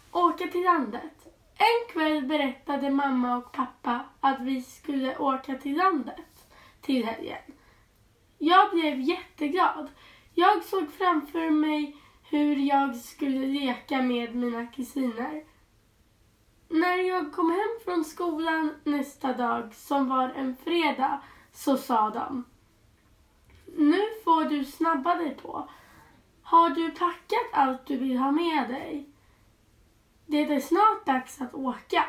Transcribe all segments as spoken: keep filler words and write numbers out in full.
Åka till landet. En kväll berättade mamma och pappa att vi skulle åka till landet till helgen. Jag blev jätteglad. Jag såg framför mig hur jag skulle leka med mina kusiner. När jag kom hem från skolan nästa dag, som var en fredag, så sa de: nu får du snabba dig på. Har du packat allt du vill ha med dig? Det är snart dags att åka.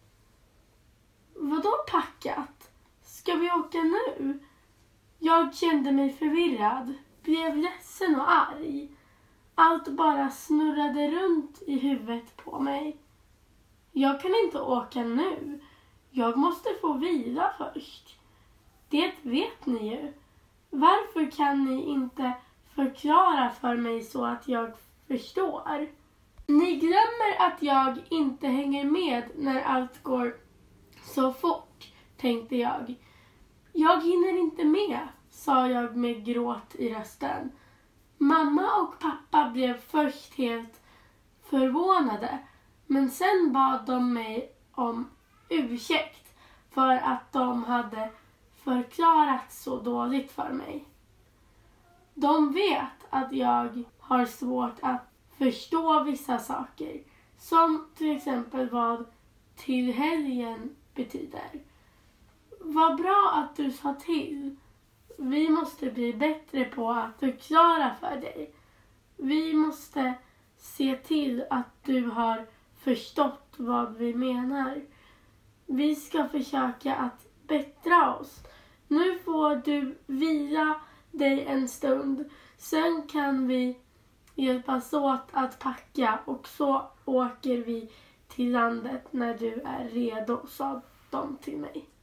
Vadå packat? Ska vi åka nu? Jag kände mig förvirrad, blev ledsen och arg. Allt bara snurrade runt i huvudet på mig. Jag kan inte åka nu. Jag måste få vila först. Det vet ni ju. Varför kan ni inte förklara för mig så att jag förstår? Ni glömmer att jag inte hänger med när allt går så fort, tänkte jag. Jag hinner inte med, sa jag med gråt i rösten. Mamma och pappa blev först helt förvånade, men sen bad de mig om ursäkt för att de hade förklarat så dåligt för mig. De vet att jag har svårt att förstå vissa saker, som till exempel vad till helgen betyder. Vad bra att du sa till. Vi måste bli bättre på att förklara för dig. Vi måste se till att du har förstått vad vi menar. Vi ska försöka att bättra oss. Nu får du vila dig en stund. Sen kan vi hjälpas åt att packa och så åker vi till landet när du är redo, sa de till mig.